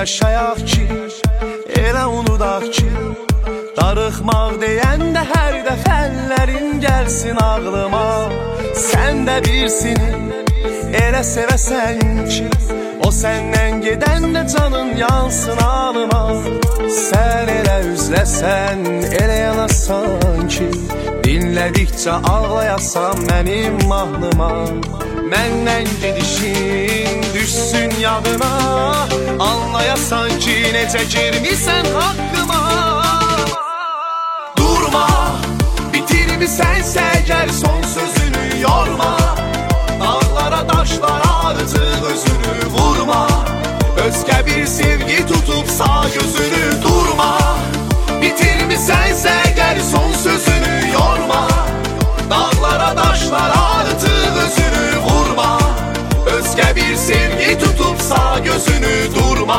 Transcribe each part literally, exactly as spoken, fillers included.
yaşayaq ki, elə unudaq ki, darıxmaq deyəndə hər dəfə əllərin gəlsin ağlıma. Sən də birsini elə sevəsən ki, o səndən gedəndə canın yansın alıma. Sən elə üzləsən, elə yanasan ki, dinlədikcə ağlayasan mənim mahnıma. Məndən gedişin düşsün yadına, anlayasan ki, necə girmisən haqqıma. Durma, bitirmisənsə əgər son sözünü yorma, dağlara daşlara artıq özünü vurma. Özgə bir sevgi tutubsa gözünü durma, bitirmisənsə əgər son sözünü yorma, dağlara daşlara artıq özünü vurma. Özgə bir sevgi tutubsa gözünü durma.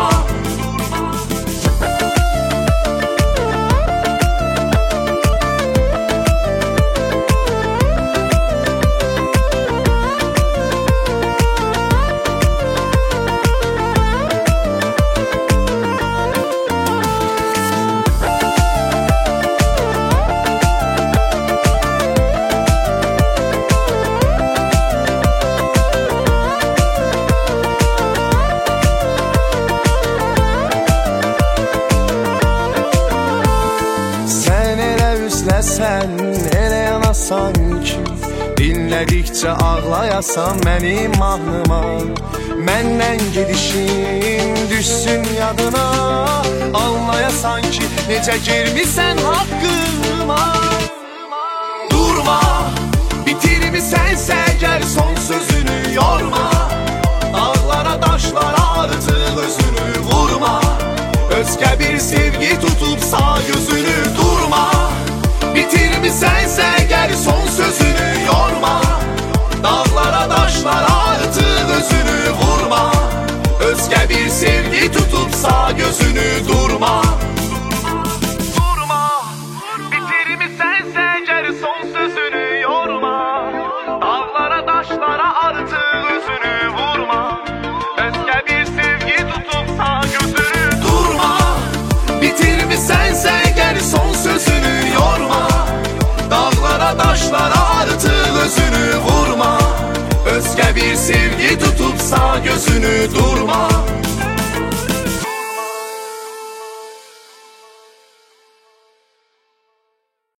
Sən elə yanasan ki, dinlədikcə ağlayasan mənim mahnıma. Məndən gedişin düşsün yadına, anlayasan ki, necə girmisən haqqıma. Durma, bitirmisənsə əgər son sözünü yorma, dağlara daşlara artıq özünü vurma. Özgə bir sevgi tutubsa gözünü durma, bitirmisənsə əgər son sözünü yorma, dağlara daşlara artıq özünü vurma. Özgə bir sevgi tutubsa gözünü durma. Durma, bitirmisənsə əgər son sözünü yorma, dağlara daşlara artıq özünü vurma. Özgə bir sevgi tutubsa gözünü durma, bitirmisənsə əgər son sözünü yorma, dağlara daşlara artıq özünü vurma. Özgə bir sevgi tutubsa gözünü durma.